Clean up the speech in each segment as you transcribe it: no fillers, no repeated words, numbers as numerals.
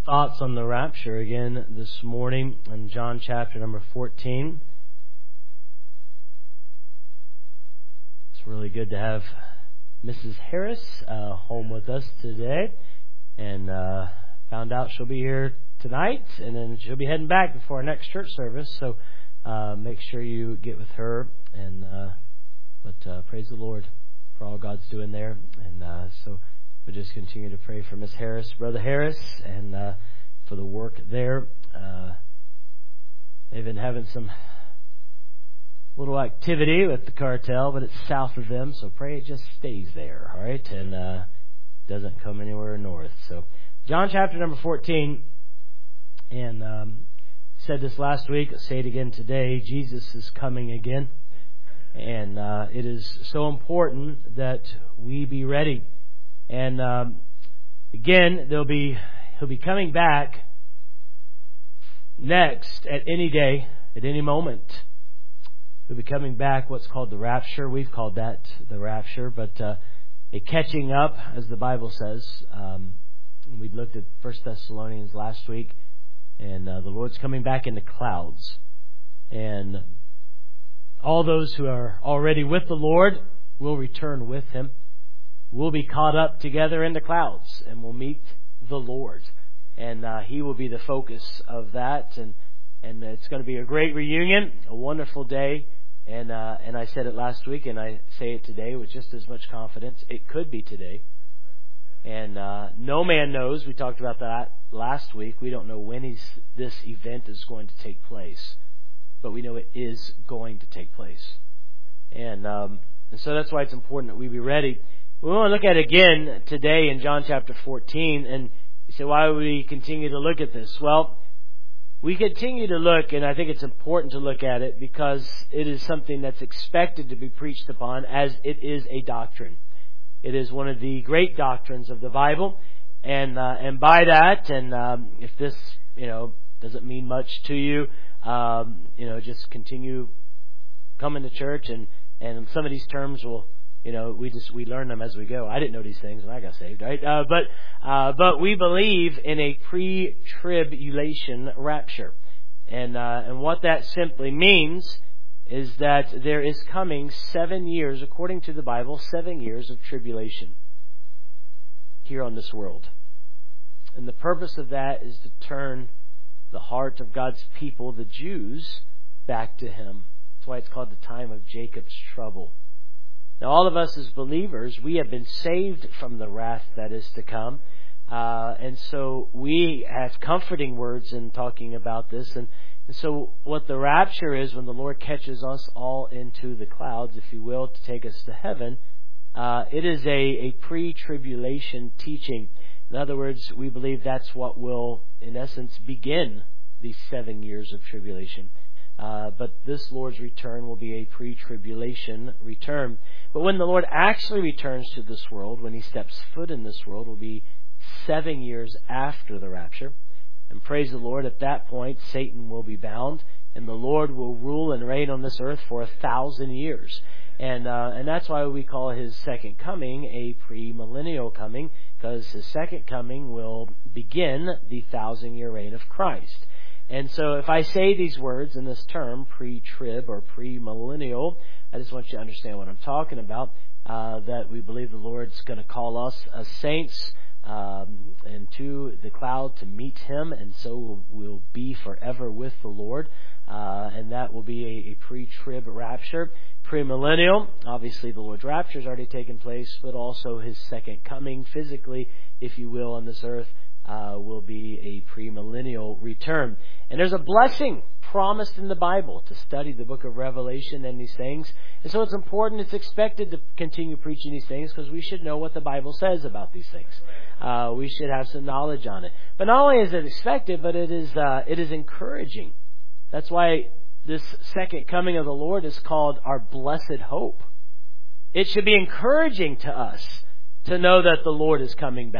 thoughts on the rapture again this morning in John chapter number 14. It's really good to have Mrs. Harris home with us today, and found out she'll be here tonight, and then she'll be heading back before our next church service, so make sure you get with her, and but praise the Lord for all God's doing there, and so we'll just continue to pray for Miss Harris, Brother Harris, and for the work there. They've been having some little activity with the cartel, but it's south of them, so pray it just stays there, all right, and doesn't come anywhere north. So John chapter number 14, and said this last week, I'll say it again today, Jesus is coming again, and it is so important that we be ready. And again, he'll be coming back next at any day, at any moment. He'll be coming back, what's called the rapture. We've called that the rapture, but a catching up, as the Bible says. We looked at 1 Thessalonians last week, and the Lord's coming back in the clouds. And all those who are already with the Lord will return with Him. We'll be caught up together in the clouds, and we'll meet the Lord. And He will be the focus of that. And it's going to be a great reunion, a wonderful day. And I said it last week, and I say it today with just as much confidence. It could be today. And no man knows. We talked about that last week. We don't know when this event is going to take place. But we know it is going to take place. And so that's why it's important that we be ready. We want to look at it again today in John chapter 14. And you say, why would we continue to look at this? Well, we continue to look, and I think it's important to look at it because it is something that's expected to be preached upon as it is a doctrine. It is one of the great doctrines of the Bible. And by that, and if this, doesn't mean much to you, just continue coming to church, and some of these terms will, we learn them as we go. I didn't know these things when I got saved, right? But we believe in a pre-tribulation rapture, and what that simply means is that there is coming 7 years, according to the Bible, 7 years of tribulation here on this world, and the purpose of that is to turn the heart of God's people, the Jews, back to Him. That's why it's called the time of Jacob's trouble. Now, all of us as believers, we have been saved from the wrath that is to come. And so we have comforting words in talking about this. And so what the rapture is, when the Lord catches us all into the clouds, if you will, to take us to heaven, it is a pre-tribulation teaching. In other words, we believe that's what will, in essence, begin these 7 years of tribulation. But this Lord's return will be a pre-tribulation return. But when the Lord actually returns to this world, when He steps foot in this world, will be 7 years after the rapture. And praise the Lord, at that point, Satan will be bound, and the Lord will rule and reign on this earth for 1,000 years. And that's why we call His second coming a premillennial coming, because His second coming will begin the 1,000-year reign of Christ. And so if I say these words in this term, pre-trib or premillennial, I just want you to understand what I'm talking about, that we believe the Lord's going to call us as saints into the cloud to meet Him, and so we'll be forever with the Lord, and that will be a pre-trib rapture. Premillennial, obviously the Lord's rapture has already taken place, but also His second coming physically, if you will, on this earth, will be a premillennial return. And there's a blessing promised in the Bible to study the book of Revelation and these things. And so it's important, it's expected to continue preaching these things because we should know what the Bible says about these things. We should have some knowledge on it. But not only is it expected, but it is encouraging. That's why this second coming of the Lord is called our blessed hope. It should be encouraging to us to know that the Lord is coming back.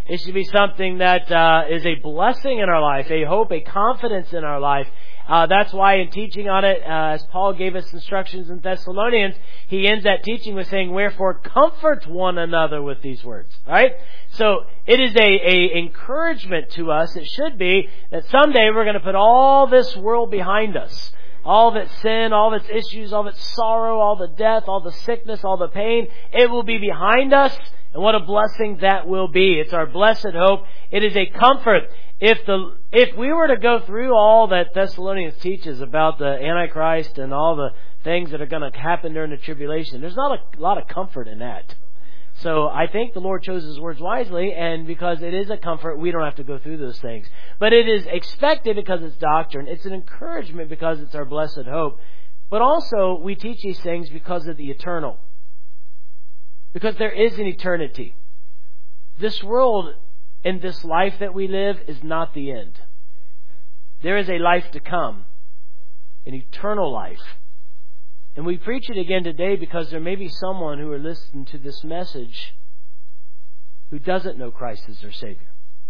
It should be something that is a blessing in our life, a hope, a confidence in our life. That's why in teaching on it, as Paul gave us instructions in Thessalonians, he ends that teaching with saying, "Wherefore comfort one another with these words." Right? So it is a encouragement to us. It should be that someday we're going to put all this world behind us. All of its sin, all of its issues, all of its sorrow, all the death, all the sickness, all the pain. It will be behind us. And what a blessing that will be. It's our blessed hope. It is a comfort. If we were to go through all that Thessalonians teaches about the Antichrist and all the things that are going to happen during the tribulation, there's not a lot of comfort in that. So I think the Lord chose His words wisely, and because it is a comfort, we don't have to go through those things. But it is expected because it's doctrine. It's an encouragement because it's our blessed hope. But also, we teach these things because of the eternal. Because there is an eternity. This world and this life that we live is not the end. There is a life to come, an eternal life. And we preach it again today because there may be someone who are listening to this message who doesn't know Christ as their Savior.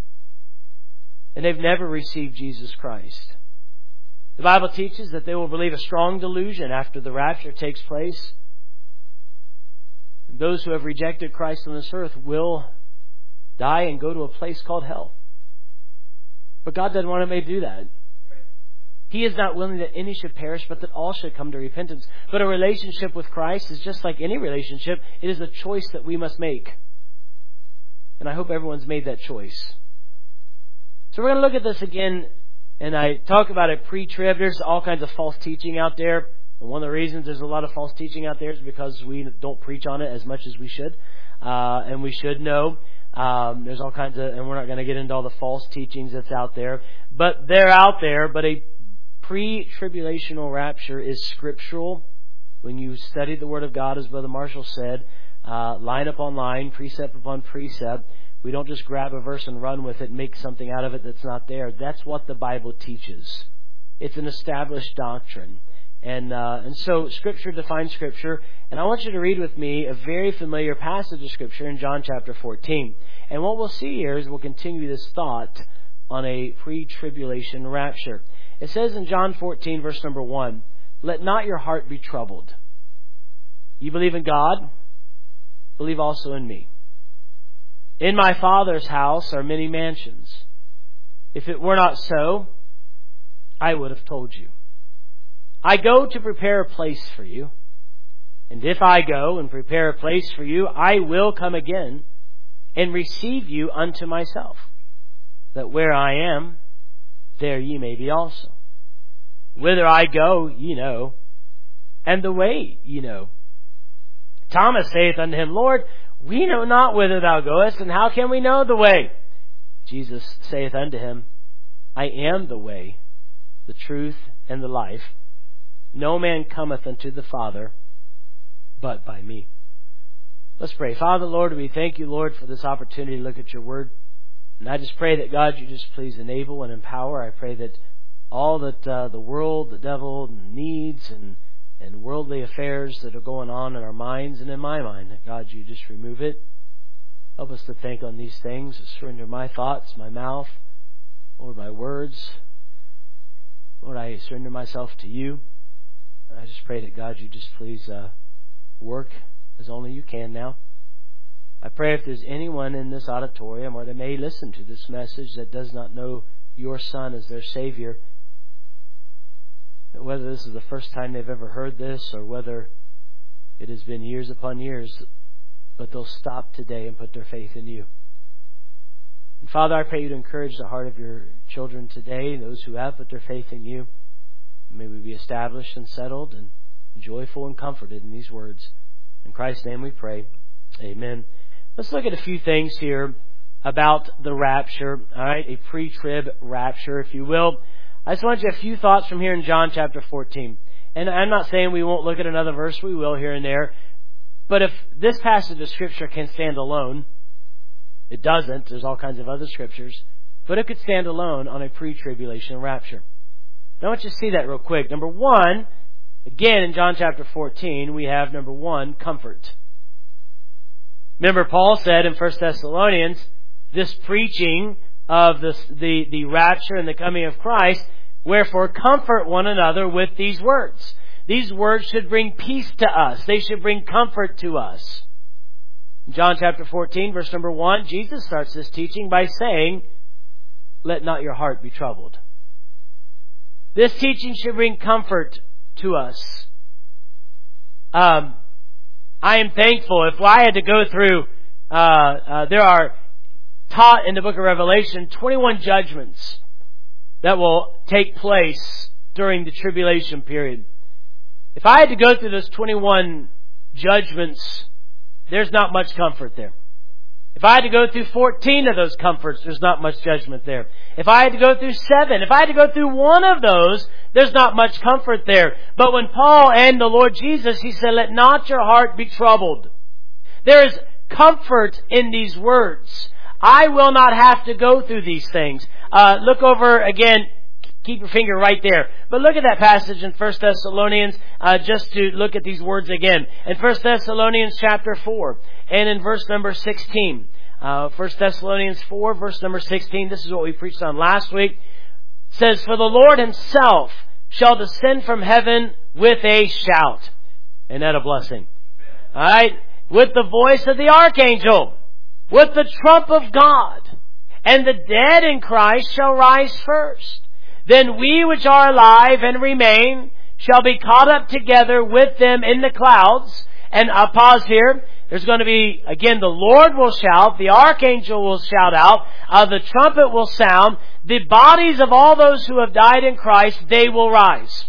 And they've never received Jesus Christ. The Bible teaches that they will believe a strong delusion after the rapture takes place. And those who have rejected Christ on this earth will die and go to a place called hell. But God doesn't want anybody to do that. He is not willing that any should perish, but that all should come to repentance. But a relationship with Christ is just like any relationship. It is a choice that we must make. And I hope everyone's made that choice. So we're going to look at this again, and I talk about it pre-trib. There's all kinds of false teaching out there. And one of the reasons there's a lot of false teaching out there is because we don't preach on it as much as we should. And we should know. There's all kinds of, and we're not going to get into all the false teachings that's out there. But they're out there, but a pre-tribulational rapture is scriptural. When you study the Word of God, as Brother Marshall said, line upon line, precept upon precept, we don't just grab a verse and run with it and make something out of it that's not there. That's what the Bible teaches. It's an established doctrine. And so Scripture defines Scripture. And I want you to read with me a very familiar passage of Scripture in John chapter 14. And what we'll see here is we'll continue this thought on a pre-tribulation rapture. It says in John 14, verse number 1, "Let not your heart be troubled. You believe in God, believe also in me. In my Father's house are many mansions. If it were not so, I would have told you. I go to prepare a place for you. And if I go and prepare a place for you, I will come again and receive you unto myself, that where I am, there ye may be also. Whither I go, ye know, and the way ye know." Thomas saith unto him, "Lord, we know not whither thou goest, and how can we know the way?" Jesus saith unto him, "I am the way, the truth, and the life. No man cometh unto the Father but by me." Let's pray. Father, Lord, we thank you, Lord, for this opportunity to look at your word. And I just pray that, God, you just please enable and empower. I pray that all that the world, the devil needs and worldly affairs that are going on in our minds and in my mind, that, God, you just remove it. Help us to think on these things. Surrender my thoughts, my mouth, Lord, my words. Lord, I surrender myself to you. And I just pray that, God, you just please work as only you can now. I pray if there's anyone in this auditorium or that may listen to this message that does not know your Son as their Savior, that whether this is the first time they've ever heard this or whether it has been years upon years, but they'll stop today and put their faith in you. And Father, I pray you to encourage the heart of your children today, those who have put their faith in you. May we be established and settled and joyful and comforted in these words. In Christ's name we pray. Amen. Let's look at a few things here about the rapture. All right, a pre-trib rapture, if you will. I just want you a few thoughts from here in John chapter 14. And I'm not saying we won't look at another verse. We will here and there. But if this passage of Scripture can stand alone, it doesn't. There's all kinds of other Scriptures. But it could stand alone on a pre-tribulation rapture. Now I want you to see that real quick. Number one, again in John chapter 14, we have number one, comfort. Remember, Paul said in 1 Thessalonians, this preaching of the rapture and the coming of Christ. Wherefore, comfort one another with these words. These words should bring peace to us. They should bring comfort to us. In John chapter 14, verse number 1, Jesus starts this teaching by saying, "Let not your heart be troubled." This teaching should bring comfort to us. I am thankful. If I had to go through, there are taught in the book of Revelation 21 judgments that will take place during the tribulation period. If I had to go through those 21 judgments, there's not much comfort there. If I had to go through 14 of those comforts, there's not much judgment there. If I had to go through 7, if I had to go through one of those, there's not much comfort there. But when Paul and the Lord Jesus, He said, "Let not your heart be troubled." There is comfort in these words. I will not have to go through these things. Look over again. Keep your finger right there. But look at that passage in 1 Thessalonians, just to look at these words again. In 1 Thessalonians chapter 4, and in verse number 16. 1 Thessalonians 4, verse number 16. This is what we preached on last week. It says, "For the Lord Himself shall descend from heaven with a shout." Isn't that a blessing? Alright? "With the voice of the archangel, with the trump of God, and the dead in Christ shall rise first. Then we which are alive and remain shall be caught up together with them in the clouds." And I'll pause here. There's going to be, again, the Lord will shout, the archangel will shout out, the trumpet will sound, the bodies of all those who have died in Christ, they will rise.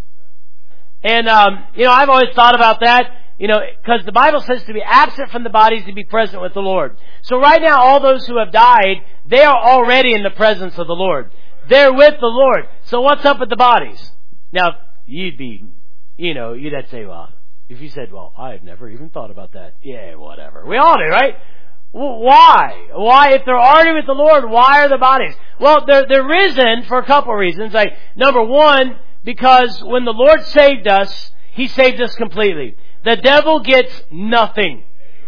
And, I've always thought about that, because the Bible says to be absent from the bodies to be present with the Lord. So right now, all those who have died, they are already in the presence of the Lord. They're with the Lord. So what's up with the bodies? Now, you'd have to say, well, if you said, "Well, I've never even thought about that." Yeah, whatever. We all do, right? Well, why? Why, if they're already with the Lord, why are the bodies? Well, they're risen for a couple of reasons. Number one, because when the Lord saved us, He saved us completely. The devil gets nothing.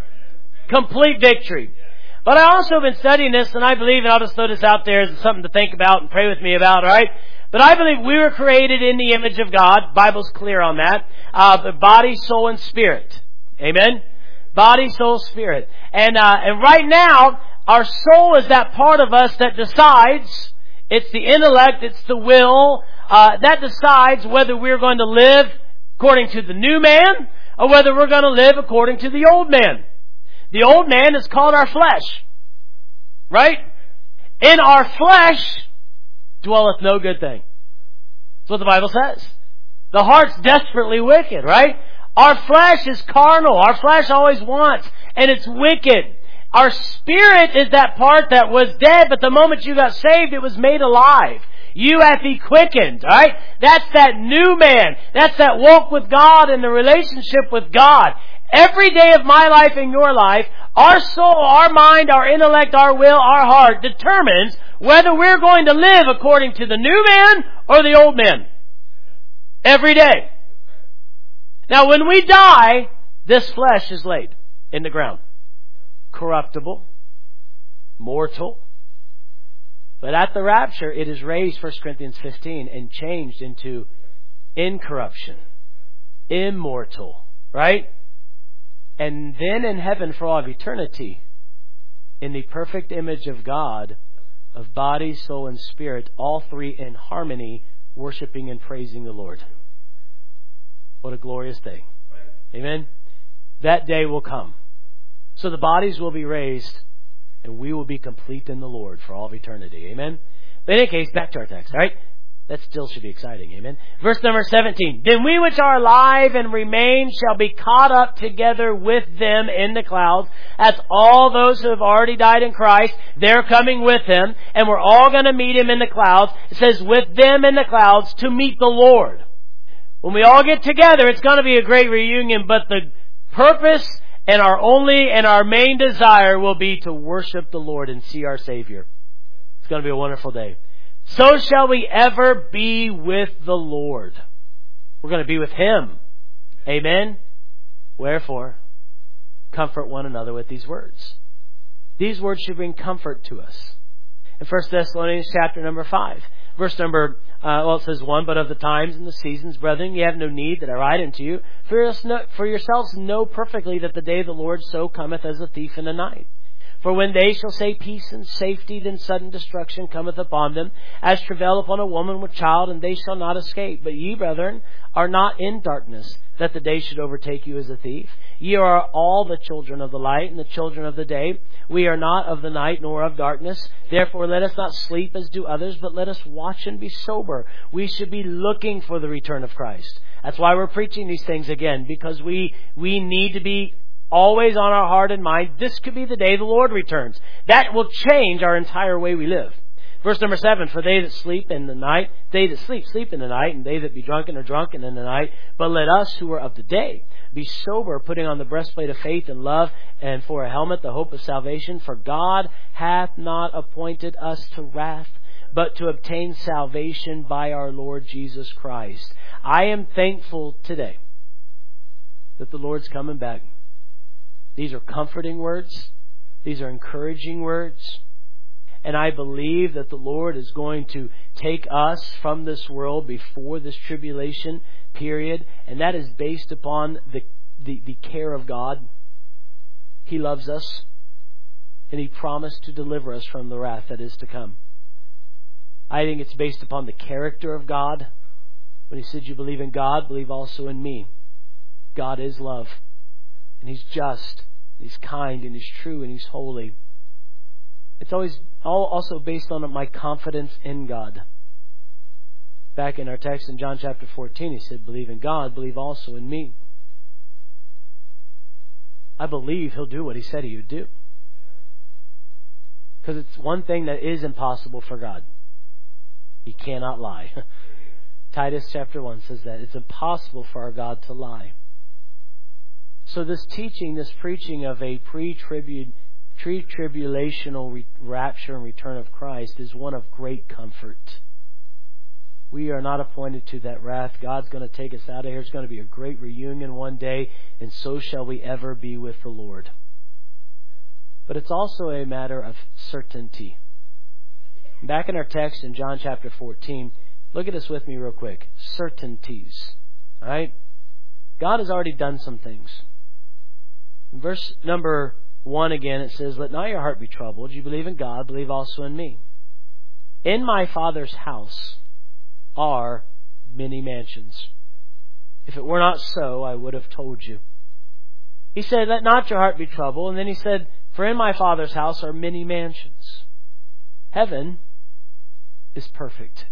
Complete victory. But I also have been studying this, and I believe, and I'll just throw this out there as something to think about and pray with me about, alright? But I believe we were created in the image of God. Bible's clear on that. Body, soul, and spirit. Amen? Body, soul, spirit. And right now, our soul is that part of us that decides. It's the intellect, it's the will, that decides whether we're going to live according to the new man, or whether we're going to live according to the old man. The old man is called our flesh. Right? In our flesh dwelleth no good thing. That's what the Bible says. The heart's desperately wicked, right? Our flesh is carnal. Our flesh always wants, and it's wicked. Our spirit is that part that was dead, but the moment you got saved, it was made alive. You hath He quickened, alright? That's that new man. That's that walk with God and the relationship with God. Every day of my life and your life, our soul, our mind, our intellect, our will, our heart determines whether we're going to live according to the new man or the old man. Every day. Now when we die, this flesh is laid in the ground. Corruptible. Mortal. But at the rapture, it is raised, 1 Corinthians 15, and changed into incorruption. Immortal. Right? And then in heaven for all of eternity, in the perfect image of God, of body, soul, and spirit, all three in harmony, worshiping and praising the Lord. What a glorious day. Amen? That day will come. So the bodies will be raised, and we will be complete in the Lord for all of eternity. Amen? But in any case, back to our text, alright? That still should be exciting. Amen. Verse number 17. "Then we which are alive and remain shall be caught up together with them in the clouds." That's all those who have already died in Christ. They're coming with Him. And we're all going to meet Him in the clouds. It says, with them in the clouds to meet the Lord. When we all get together, it's going to be a great reunion. But the purpose and our main desire will be to worship the Lord and see our Savior. It's going to be a wonderful day. So shall we ever be with the Lord. We're going to be with Him. Amen? Wherefore, comfort one another with these words. These words should bring comfort to us. In 1 Thessalonians chapter number 5, verse number, it says 1, but of the times and the seasons, brethren, ye have no need that I write unto you. For yourselves know perfectly that the day of the Lord so cometh as a thief in the night. For when they shall say peace and safety, then sudden destruction cometh upon them, as travail upon a woman with child, and they shall not escape. But ye, brethren, are not in darkness, that the day should overtake you as a thief. Ye are all the children of the light and the children of the day. We are not of the night nor of darkness. Therefore let us not sleep as do others, but let us watch and be sober. We should be looking for the return of Christ. That's why we're preaching these things again, because we need to be always on our heart and mind. This could be the day the Lord returns. That will change our entire way we live. Verse number 7, for they that sleep in the night, they that sleep in the night, and they that be drunken are drunken in the night. But let us who are of the day be sober, putting on the breastplate of faith and love, and for a helmet the hope of salvation. For God hath not appointed us to wrath, but to obtain salvation by our Lord Jesus Christ. I am thankful today that the Lord's coming back. These are comforting words. These are encouraging words. And I believe that the Lord is going to take us from this world before this tribulation period. And that is based upon the care of God. He loves us. And He promised to deliver us from the wrath that is to come. I think it's based upon the character of God. When He said, you believe in God, believe also in me. God is love. And He's just, and He's kind, and He's true, and He's holy. It's always also based on my confidence in God. Back in our text in John chapter 14, He said, believe in God, believe also in me. I believe He'll do what He said He would do. Because it's one thing that is impossible for God. He cannot lie. Titus chapter 1 says that. It's impossible for our God to lie. So this teaching, this preaching of a pre-tribulational rapture and return of Christ is one of great comfort. We are not appointed to that wrath. God's going to take us out of here. It's going to be a great reunion one day, and so shall we ever be with the Lord. But it's also a matter of certainty. Back in our text in John chapter 14, look at this with me real quick. Certainties. All right? God has already done some things. In verse number 1 again, it says, let not your heart be troubled. You believe in God, believe also in me. In my Father's house are many mansions. If it were not so, I would have told you. He said, let not your heart be troubled. And then He said, for in my Father's house are many mansions. Heaven is perfect.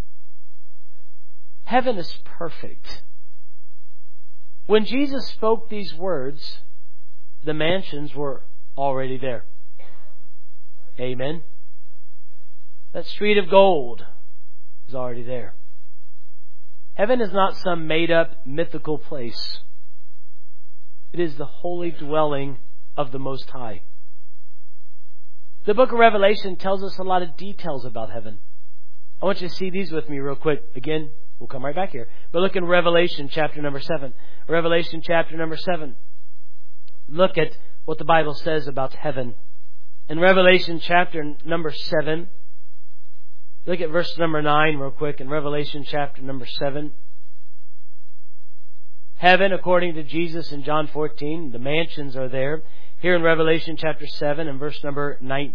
Heaven is perfect. When Jesus spoke these words, the mansions were already there. Amen. That street of gold is already there. Heaven is not some made-up mythical place. It is the holy dwelling of the Most High. The book of Revelation tells us a lot of details about heaven. I want you to see these with me real quick. Again, we'll come right back here. But look in Revelation chapter number 7. Revelation chapter number 7. Look at what the Bible says about heaven. In Revelation chapter number 7, look at verse number 9 real quick. In Revelation chapter number 7. Heaven, according to Jesus in John 14, the mansions are there. Here in Revelation chapter 7 and verse number 9,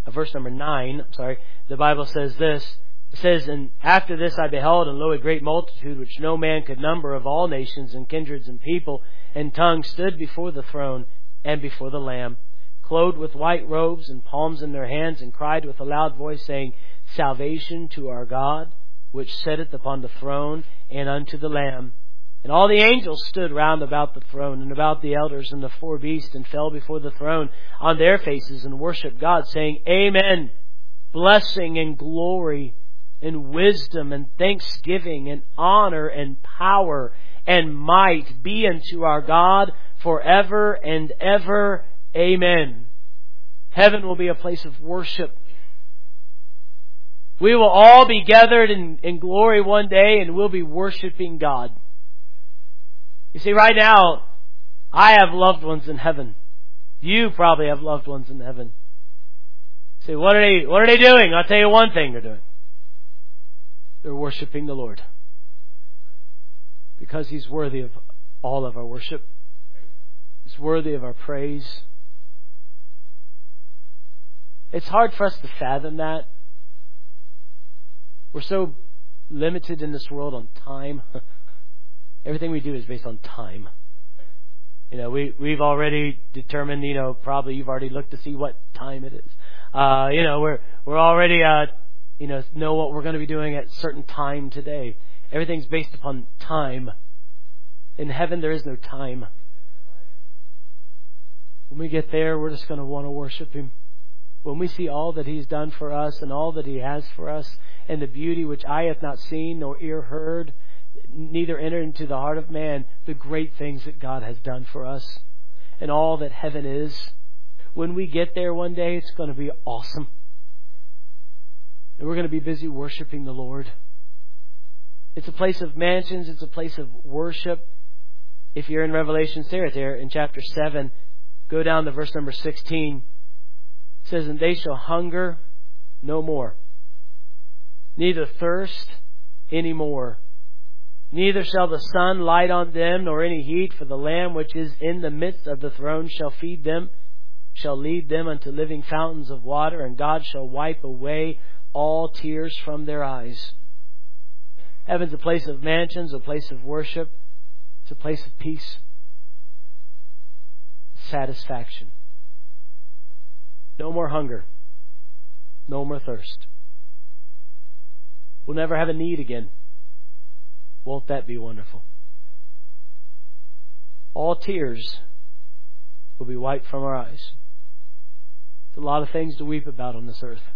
the Bible says this. It says, and after this I beheld, and lo, a great multitude, which no man could number, of all nations and kindreds and people and tongues, stood before the throne and before the Lamb, clothed with white robes and palms in their hands, and cried with a loud voice, saying, salvation to our God, which sitteth upon the throne, and unto the Lamb. And all the angels stood round about the throne, and about the elders and the four beasts, and fell before the throne on their faces, and worshipped God, saying, Amen. Blessing and glory and wisdom and thanksgiving and honor and power and might be unto our God forever and ever. Amen. Heaven will be a place of worship. We will all be gathered in glory one day, and we'll be worshiping God. You see, right now, I have loved ones in heaven. You probably have loved ones in heaven. Say, what are they doing? I'll tell you one thing they're doing. They're worshiping the Lord. Because He's worthy of all of our worship. He's worthy of our praise. It's hard for us to fathom that. We're so limited in this world on time. Everything we do is based on time. We've already determined, probably you've already looked to see what time it is. We're already, know what we're going to be doing at a certain time today. Everything's based upon time. In heaven, there is no time. When we get there, we're just going to want to worship Him. When we see all that He's done for us and all that He has for us and the beauty which eye hath not seen nor ear heard, neither entered into the heart of man, the great things that God has done for us and all that heaven is. When we get there one day, it's going to be awesome. And we're going to be busy worshiping the Lord. It's a place of mansions. It's a place of worship. If you're in Revelation, stay right there in chapter 7. Go down to verse number 16. It says, and they shall hunger no more, neither thirst any more. Neither shall the sun light on them, nor any heat, for the Lamb which is in the midst of the throne shall feed them, shall lead them unto living fountains of water, and God shall wipe away all tears from their eyes. Heaven's a place of mansions, a place of worship. It's a place of peace, satisfaction. No more hunger, no more thirst. We'll never have a need again. Won't that be wonderful? All tears will be wiped from our eyes. There's a lot of things to weep about on this earth.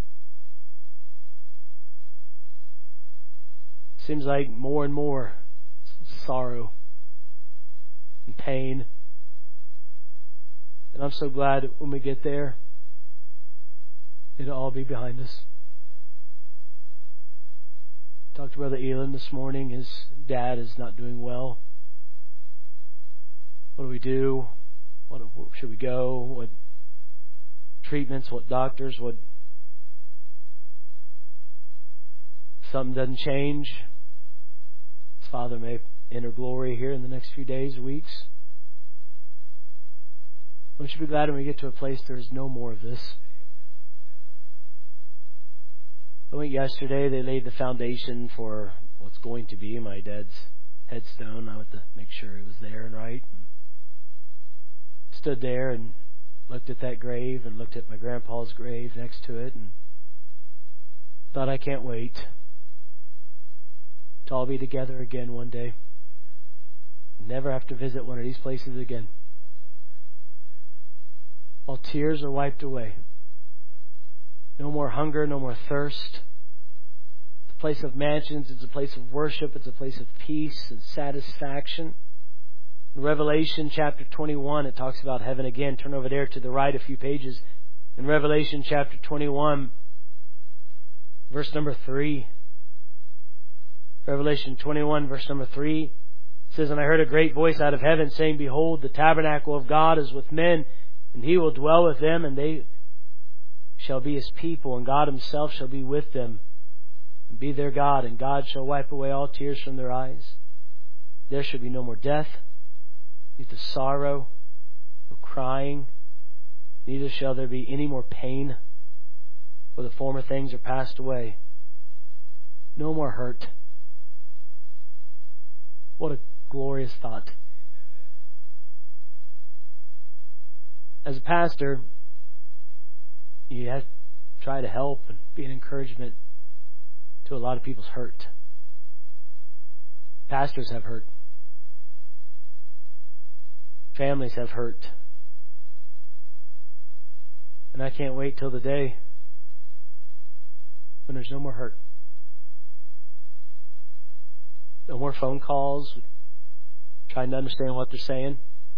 Seems like more and more sorrow and pain. And I'm so glad that when we get there, it'll all be behind us. Talked to Brother Elon this morning. His dad is not doing well. What do we do? Where should we go? What treatments? What doctors? What? Something doesn't change. His father may enter glory here in the next few days, weeks. We should be glad when we get to a place there is no more of this. I went yesterday. They laid the foundation for what's going to be my dad's headstone. I went to make sure it was there and right. And stood there and looked at that grave and looked at my grandpa's grave next to it and thought, I can't wait to all be together again one day. Never have to visit one of these places again. All tears are wiped away. No more hunger, no more thirst. It's a place of mansions. It's a place of worship. It's a place of peace and satisfaction. In Revelation chapter 21, it talks about heaven again. Turn over there to the right a few pages. In Revelation chapter 21, verse number 3. Revelation 21, verse number 3. It says, and I heard a great voice out of heaven saying, behold, the tabernacle of God is with men, and He will dwell with them, and they shall be His people, and God Himself shall be with them and be their God, and God shall wipe away all tears from their eyes. There shall be no more death, neither sorrow, no crying, neither shall there be any more pain, for the former things are passed away. No more hurt. What a glorious thought. As a pastor, you have to try to help and be an encouragement to a lot of people's hurt. Pastors have hurt. Families have hurt. And I can't wait till the day when there's no more hurt. No more phone calls trying to understand what they're saying.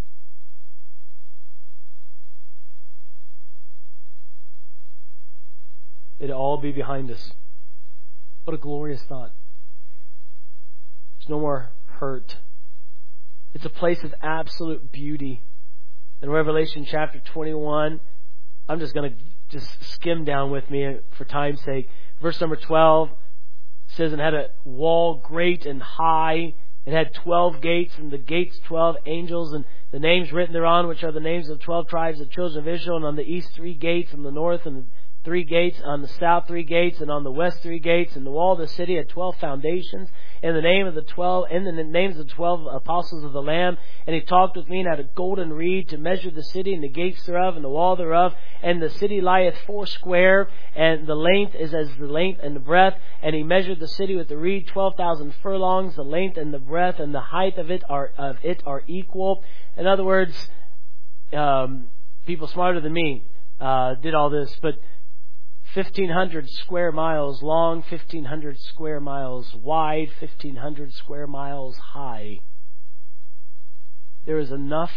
It'll all be behind us. What a glorious thought. There's no more hurt. It's a place of absolute beauty. In Revelation chapter 21, I'm just going to just skim down with me for time's sake. Verse number 12 says, "It had a wall great and high. It had 12 gates, and the gates 12 angels, and the names written thereon, which are the names of 12 tribes of children of Israel. And on the east 3 gates, on the north and 3 gates, on the south 3 gates, and on the west 3 gates. And the wall of the city had 12 foundations, in the names of the 12 apostles of the Lamb. And he talked with me, and had a golden reed to measure the city, and the gates thereof, and the wall thereof. And the city lieth 4 and the length is as the length and the breadth. And he measured the city with the reed 12,000 furlongs. The length and the breadth and the height of it are equal." In other words, people smarter than me did all this, but 1,500 square miles long, 1,500 square miles wide, 1,500 square miles high. There is enough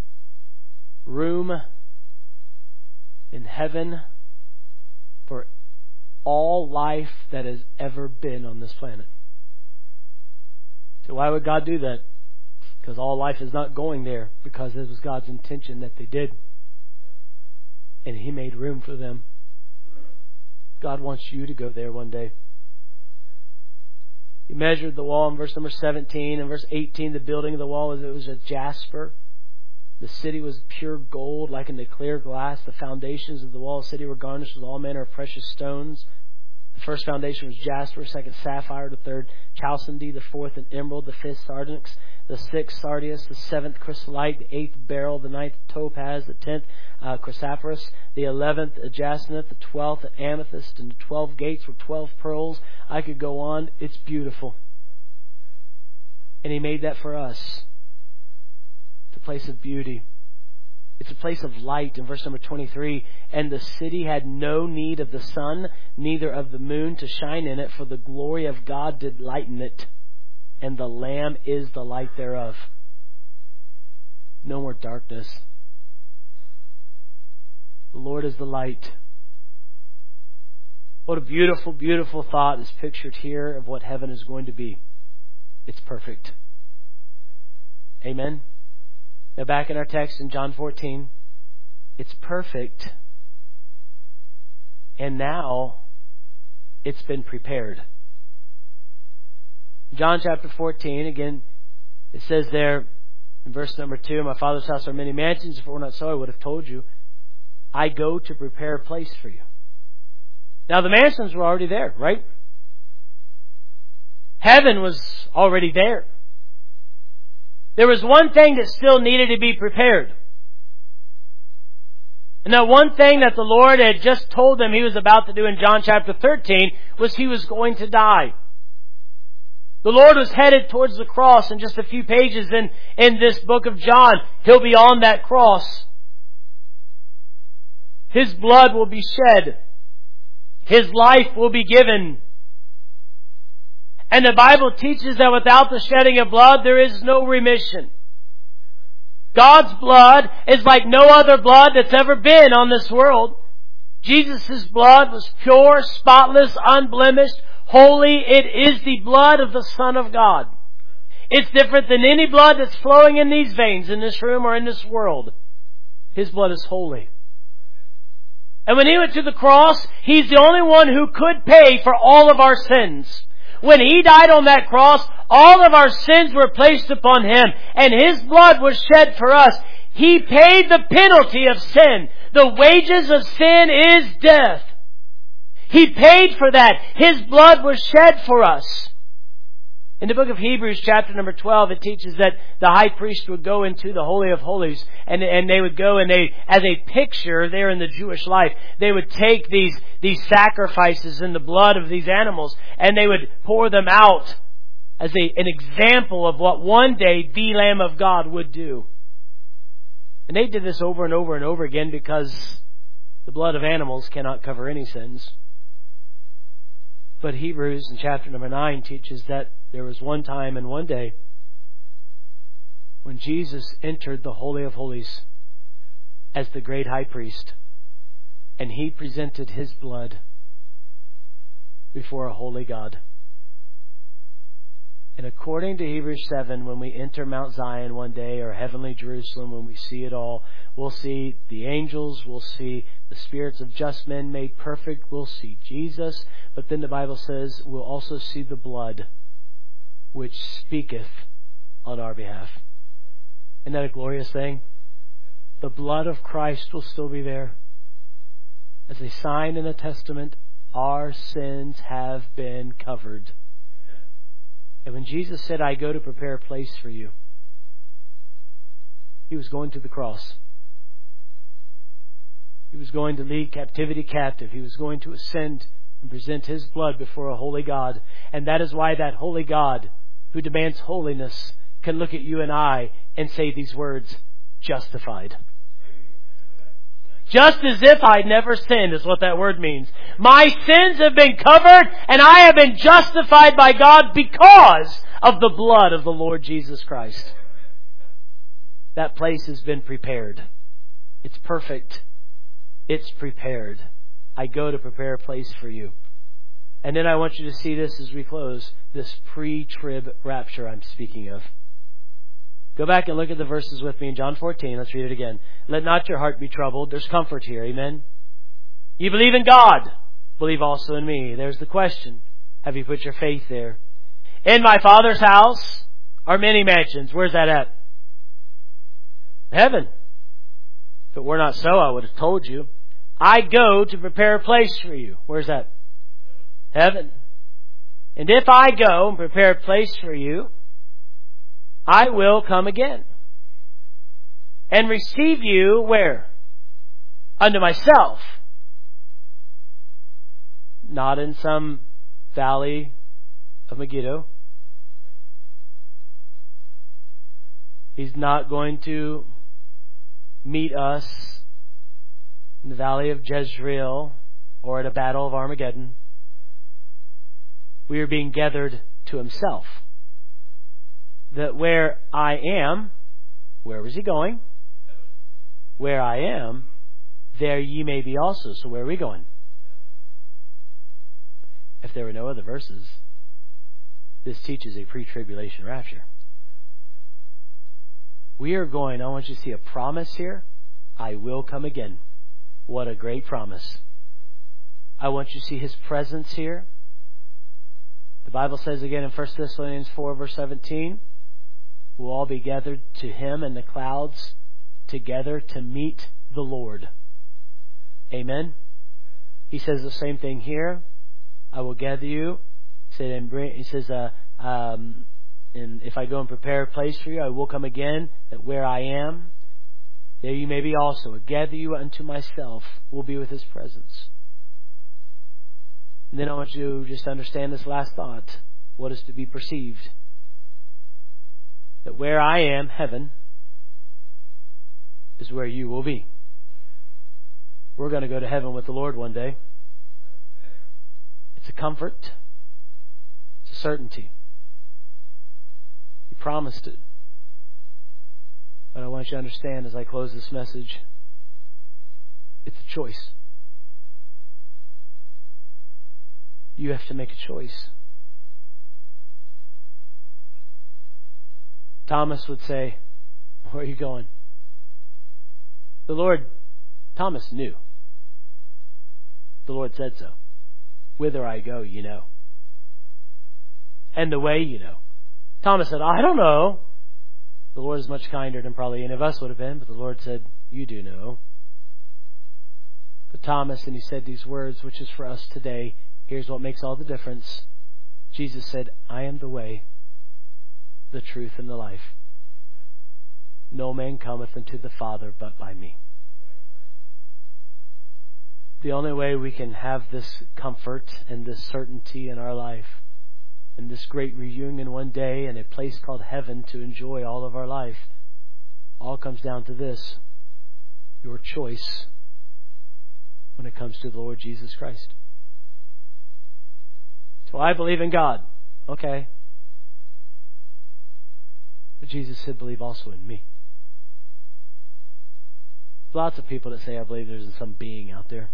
room in heaven for all life that has ever been on this planet. So why would God do that? Because all life is not going there, because it was God's intention that they did. And He made room for them. God wants you to go there one day. He measured the wall in verse number 17. And verse 18, the building of the wall was a jasper. The city was pure gold, like in the clear glass. The foundations of the wall of the city were garnished with all manner of precious stones. The first foundation was jasper, second sapphire, the third chalcedony, the fourth an emerald, the fifth sardonyx, the sixth sardius, the seventh chrysolite, the eighth beryl, the ninth topaz, the 10th chrysoprase, the 11th jacinth, the 12th amethyst, and the 12 gates were 12 pearls. I could go on. It's beautiful. And He made that for us. It's a place of beauty. It's a place of light. In verse number 23, "And the city had no need of the sun, neither of the moon to shine in it, for the glory of God did lighten it, and the Lamb is the light thereof." No more darkness. The Lord is the light. What a beautiful, beautiful thought is pictured here of what heaven is going to be. It's perfect. Amen. Now back in our text in John 14, it's perfect. And now it's been prepared. John chapter 14, again, it says there in verse number 2, "My Father's house are many mansions. If it were not so, I would have told you. I go to prepare a place for you." Now the mansions were already there, right? Heaven was already there. There was one thing that still needed to be prepared. And that one thing that the Lord had just told them He was about to do in John chapter 13 was He was going to die. The Lord was headed towards the cross. In just a few pages in this book of John, He'll be on that cross. His blood will be shed. His life will be given. And the Bible teaches that without the shedding of blood, there is no remission. God's blood is like no other blood that's ever been on this world. Jesus' blood was pure, spotless, unblemished, holy. It is the blood of the Son of God. It's different than any blood that's flowing in these veins in this room or in this world. His blood is holy. And when He went to the cross, He's the only one who could pay for all of our sins. When He died on that cross, all of our sins were placed upon Him, and His blood was shed for us. He paid the penalty of sin. The wages of sin is death. He paid for that. His blood was shed for us. In the book of Hebrews, chapter number 12, it teaches that the high priest would go into the Holy of Holies, and they would go and they, as a picture there in the Jewish life, they would take these sacrifices in the blood of these animals, and they would pour them out as an example of what one day the Lamb of God would do. And they did this over and over and over again because the blood of animals cannot cover any sins. But Hebrews in chapter number 9 teaches that there was one time and one day when Jesus entered the Holy of Holies as the great high priest, and He presented His blood before a holy God. And according to Hebrews 7, when we enter Mount Zion one day, or heavenly Jerusalem, when we see it all, we'll see the angels, we'll see the spirits of just men made perfect, we'll see Jesus, but then the Bible says we'll also see the blood which speaketh on our behalf. Isn't that a glorious thing? The blood of Christ will still be there. As a sign in the testament, our sins have been covered. And when Jesus said, I go to prepare a place for you, He was going to the cross. He was going to lead captivity captive. He was going to ascend and present His blood before a holy God. And that is why that holy God, who demands holiness, can look at you and I and say these words, justified. Just as if I'd never sinned is what that word means. My sins have been covered and I have been justified by God because of the blood of the Lord Jesus Christ. That place has been prepared. It's perfect. It's prepared. I go to prepare a place for you. And then I want you to see this as we close, this pre-trib rapture I'm speaking of. Go back and look at the verses with me in John 14. Let's read it again. Let not your heart be troubled. There's comfort here. Amen. You believe in God. Believe also in me. There's the question. Have you put your faith there? In my Father's house are many mansions. Where's that at? Heaven. If it were not so, I would have told you. I go to prepare a place for you. Where's that? Heaven. And if I go and prepare a place for you, I will come again and receive you where? Unto myself. Not in some valley of Megiddo. He's not going to meet us in the valley of Jezreel or at a battle of Armageddon. We are being gathered to Himself. That where I am, where was He going? Where I am, there ye may be also. So where are we going? If there were no other verses, this teaches a pre-tribulation rapture. We are going, I want you to see a promise here. I will come again. What a great promise. I want you to see His presence here. The Bible says again in 1 Thessalonians 4 verse 17, we'll all be gathered to Him in the clouds together to meet the Lord. Amen. He says the same thing here. I will gather you. He says, and if I go and prepare a place for you, I will come again, that where I am, there you may be also. Gather you unto myself. We'll be with His presence. And then I want you to just understand this last thought. What is to be perceived? That where I am, heaven, is where you will be. We're going to go to heaven with the Lord one day. It's a comfort. It's a certainty. He promised it. But I want you to understand as I close this message, it's a choice. You have to make a choice. Thomas would say, where are you going? The Lord, Thomas knew. The Lord said so. Whither I go, you know. And the way, you know. Thomas said, I don't know. The Lord is much kinder than probably any of us would have been, but the Lord said, you do know. But Thomas, and he said these words, which is for us today, here's what makes all the difference. Jesus said, I am the way, the truth, and the life. No man cometh unto the Father but by me. The only way we can have this comfort and this certainty in our life and this great reunion one day in a place called heaven to enjoy all of our life, all comes down to this: your choice when it comes to the Lord Jesus Christ. So I believe in God. Okay. But Jesus said, believe also in me. Lots of people that say, I believe there's some being out there.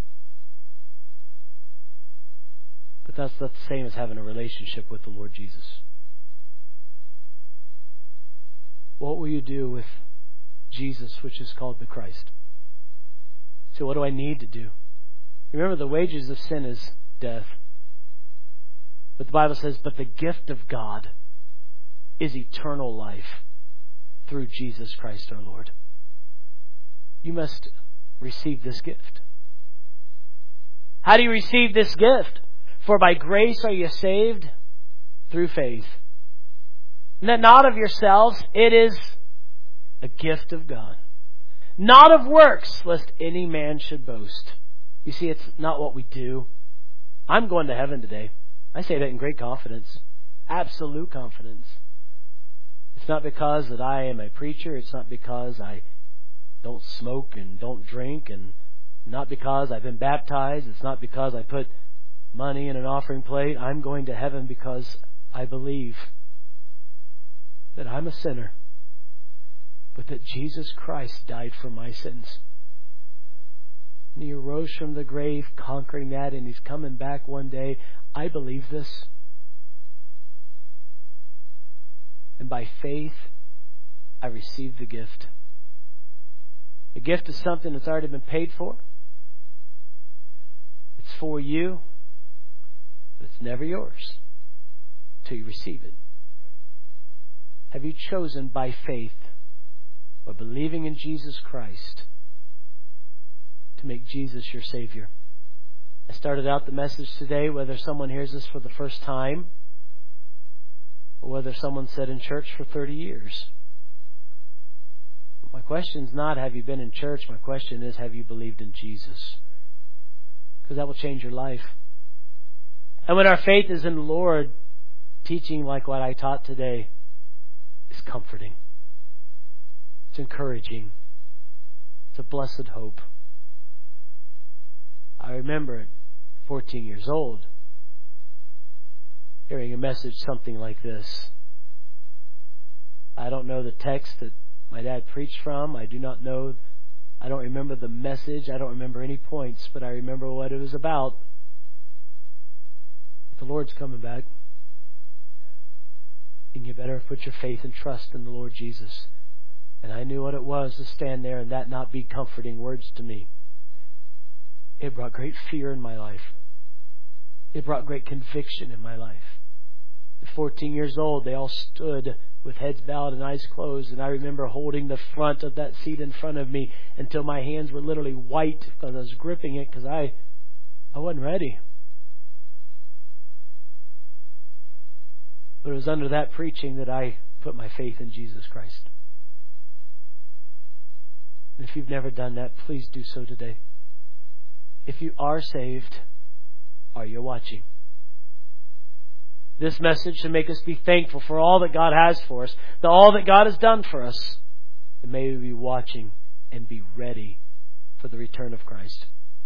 But that's not the same as having a relationship with the Lord Jesus. What will you do with Jesus, which is called the Christ? So what do I need to do? Remember, the wages of sin is death. But the Bible says, but the gift of God is eternal life through Jesus Christ our Lord. You must receive this gift. How do you receive this gift? For by grace are you saved through faith. And that not of yourselves, it is a gift of God. Not of works, lest any man should boast. You see, it's not what we do. I'm going to heaven today. I say that in great confidence. Absolute confidence. It's not because that I am a preacher. It's not because I don't smoke and don't drink, and not because I've been baptized. It's not because I put money in an offering plate. I'm going to heaven because I believe that I'm a sinner, but that Jesus Christ died for my sins. And He arose from the grave, conquering that, and He's coming back one day. I believe this. And by faith, I receive the gift. The gift is something that's already been paid for. It's for you, but it's never yours till you receive it. Have you chosen by faith, by believing in Jesus Christ, to make Jesus your Savior? I started out the message today, whether someone hears this for the first time, or whether someone sat in church for 30 years. My question is not, have you been in church? My question is, have you believed in Jesus? Because that will change your life. And when our faith is in the Lord, teaching like what I taught today is comforting. It's encouraging. It's a blessed hope. I remember at 14 years old hearing a message something like this. I don't know the text that my dad preached from. I don't remember the message. I don't remember any points, but I remember what it was about. The Lord's coming back. And you better put your faith and trust in the Lord Jesus. And I knew what it was to stand there and that not be comforting words to me. It brought great fear in my life. It brought great conviction in my life. At 14 years old, they all stood with heads bowed and eyes closed, and I remember holding the front of that seat in front of me until my hands were literally white because I was gripping it because I wasn't ready. But it was under that preaching that I put my faith in Jesus Christ. And if you've never done that, please do so today. If you are saved, are you watching? This message should make us be thankful for all that God has for us, all that God has done for us. And may we be watching and be ready for the return of Christ.